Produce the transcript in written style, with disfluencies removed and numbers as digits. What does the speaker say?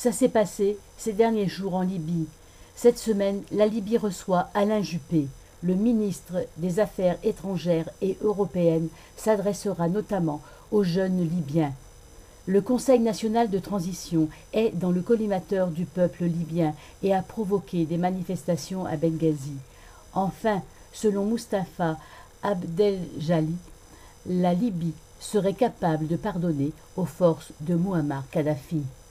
Ça s'est passé ces derniers jours en Libye. Cette semaine, la Libye reçoit Alain Juppé. Le ministre des Affaires étrangères et européennes s'adressera notamment aux jeunes Libyens. Le Conseil national de transition est dans le collimateur du peuple libyen et a provoqué des manifestations à Benghazi. Enfin, selon Mustapha Abdeljali, la Libye serait capable de pardonner aux forces de Mouammar Kadhafi.